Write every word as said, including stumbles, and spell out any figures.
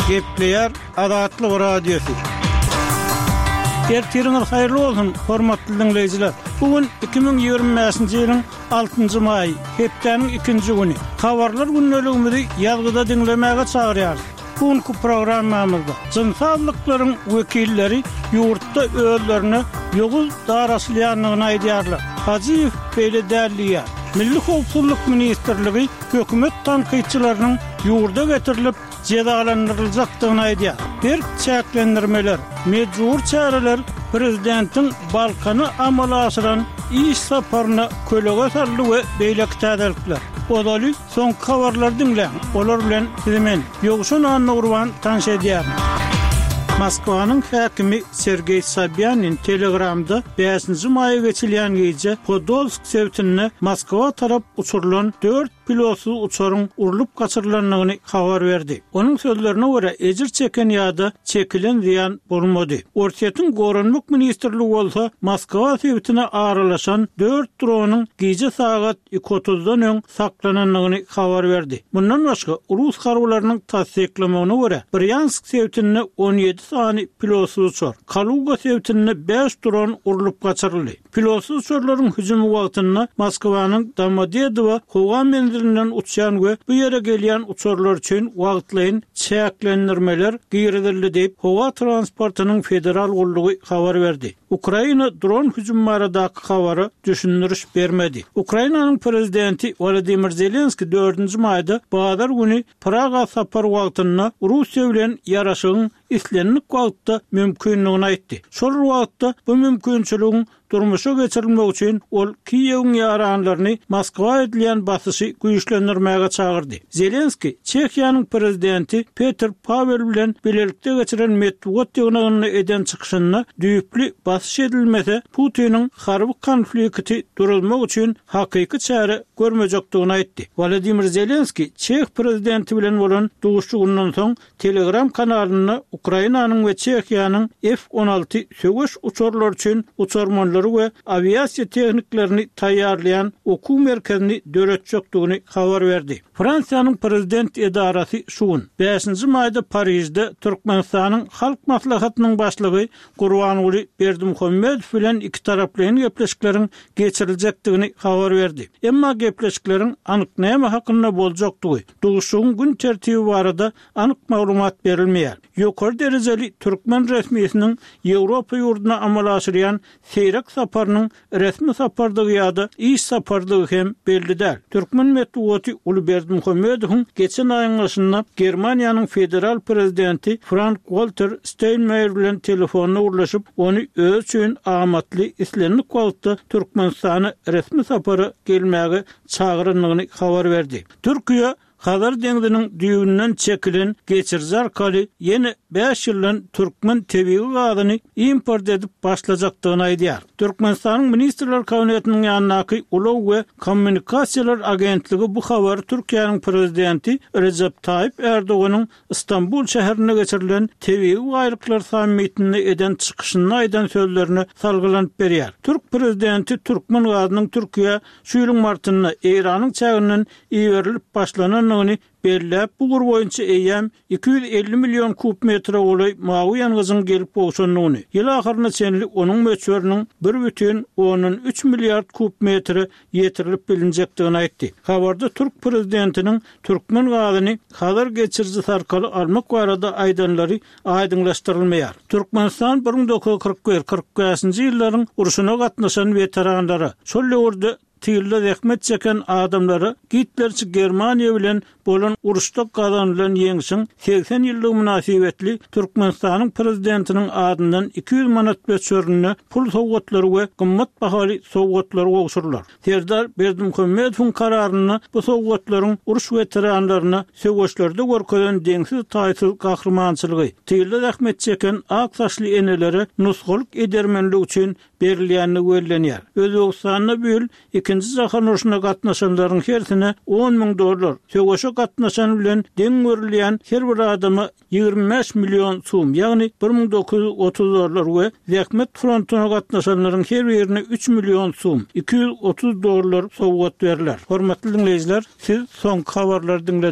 Gepleyer Adatlyk Radiosu. Ertiriniz hayırlı olsun, hormatly dinleyijiler. Bugün iki bin ýygrimi beşinji ýylyň altynjy maý, hepdeniň ikinji güni. Habarlar günneligimizi ýazgyda dinlemäge çagyrýar. Bugünkü programmamyzda jynsallyklaryň wekilleri ýurtda özlerini ýogul daraşlaýanlygyny aýdýarlar. Hajiýew beýle däldiýär. Milli Howpsuzlyk Ministrligi hökümet tanqidçileriniň ýurda getirilip cezalandyryljakdygyny aýdýar. Bir çäklendirmeler, mejbur çäreler prezidentin Balkany amala aşyran iş saparyna kölege sarly we beýleki täzelikler. Odaly soň habarlar dinleň. Olar bilen sizimen ýogşun anurwan tanış edýär. Moskwanyň häkimi Sergey Sobyanin Telegramda beşinji maýa geçilýän gece Podolsk sewtini Moskwa tarap uçurulan dört pilotsuz uçaryň urulup gaçyrylanlygyny habar berdi. Onuň sözlerine görä ejir çeken ýa-da çekilen ziýan bolmady. Ortaýatyň Gorunluk ministrligi bolsa Moskwa sewtine aralaşan dört dronyň gece sagat iki otuzdan öň saklananlygyny habar berdi. Bundan başga Rus harbylarynyň tasdiklemegine görä Bryansk sewtini on ýedi sany pilotsuz uçar. Kaluga sewtini beş dron urulup gaçyryldy. Pilotsuz uçarlaryň hüjumy wagtynda Moskwanyň Domodedowo howa menzilinden uçýan we bu ýere gelýän uçarlar üçin wagtlaýyn çäklendirmeler giýrildi diýip howa transportynyň federal gullugy habar berdi. Ukraina dron hüjumlaryndaky habary düşündiriş bermedi. Ukrainanyň prezidenti Volodymyr Zelenski dördünji maýda bazar güni Praga sapar wagtynda Russiýa bilen ýaraşygyň islenlik wagtda mümkinligini aýtdy. Şol wagtda bu mümkinçiligiň durmuşa geçirilmek üçin ol Kiýewiň ýaranlaryny Moskwa edilýän basyşy güýçlendirmäge çagyrdy. Zelenski Çekiýanyň prezidenti Petr Pavel bilen birlikde geçiren medeniýet ýygnagyny eden çykyşyna düýpli basyş edilmese Putiniň harby konflikti durulmak üçin hakyky çäre görmejekdigini aýtdy. Volodymyr Zelenski Çek prezidenti bilen bolan duguşýagyndan soň Telegram kanalyna Ukrainanyň we Çekiýanyň F on alty söwüş uçarlar üçin uçarmanlary we aviasiýa tehniklerini taýýarlayan okuw merkezini döretjekdigini habar berdi. Fransiýanyň prezident edarasy şugun beşinji maýda Parisde Türkmenistanyň halk maslahatynyň başlygy Gurbanuly Berdimuhammedow bilen iki taraplyň gepleşikleriň geçiriljekdigini habar berdi. Emma gepleşikleriň anyk näme hakynda boljakdygy, duguşyň gün tertibi barada anyk maglumat berilmeýär. Ýokary derejeli Türkmen resmiýetiniň Ýewropa ýurduna amala aşyrýan seýrek saparynyň resmi sapardygy ýa-da iş sapardygy hem belli däl. Türkmen medeniýeti Uly Berdimuhammedow geçen aýyň başynda Germaniýanyň federal prezidenti Frank-Walter Steinmeier bilen telefonna urlaşyp ony öz üçin amatly islenlik wagtda Türkmenistana resmi sapary gelmäge çagyranyny habar berdi. Türkiýe Hazar deňdiniň düýbünden çekilen geçirji arkaly ýene beş ýyldan Türkmen tebii gazyny import edip başlajakdygyny aýdýar. Türkmenistanyň ministrler kabinetiniň ýanynaky Ulow we Kommunikasiýalar agentligi bu habary Türkiýanyň prezidenti Recep Tayyip Erdoganyň Istanbul şäherine geçirilen tebii gaýryklar sammitini eden çykyşyny aýdan sözlerini salgylanyp berýär. Türk prezidenti Türkmen gazynyň Türkiýe şu ýylyň martynda Iranyň çägininden iýerilip başlanan belläp bu gur boýunça eýem iki yüz elli milyon kub metre goly mawy ýangyzyň gelip bolşanlygyny. Ýyl ahyryna çenli onuň möçberiniň bir бүтүn on üç milliard kub metre ýetirilip bilinjekdigini aýtdy. Habarda Türk prezidentiniň Türkmen gazyny hazır geçirji sarkaly almak barada aýdanlary aýdyňlaşdyrylmaýar. Türkmenistan bir ming dokuz yüz kırk bir kırk beşinji ýyllaryň uruşuna gatnaşan veteranlary şol ýerde Tiyilde zähmet çeken adamları Hitlerçi Germaniýa bilen bolan uruşda kazanılan ýeňişiň seksen ýyllyk münasibetli Türkmenistanyň prezidentiniň adyndan iki yüz manat beçörüne pul sowgatlary we gymmat bahaly sowgatlary gowşurlar. Serdar Berdimuhammedowyň kararyny bu sowgatlaryň uruş veteranlaryna söwüşlerde görkezden deňsiz taýsyz gahrmançylygy, tiyilde zähmet çeken ak saçly enelere nusgalyk edermenlik üçin berilýänini görlenýär. Özbegistanyň bül ikinji jahan uruşuna gatnaşanlaryň hersine on ming dollar, söwüşe gatnaşan bilen deň görülýän her bir adama ýygrimi beş milyon soum, ýagny bir ming dokuz yüz otuz dollar we zähmet frontuna gatnaşanlaryň her birine üç milyon soum, iki yüz otuz dollar sowgat berilýär. Hormatly dinleýijiler, siz soň habarlary dinlediniz.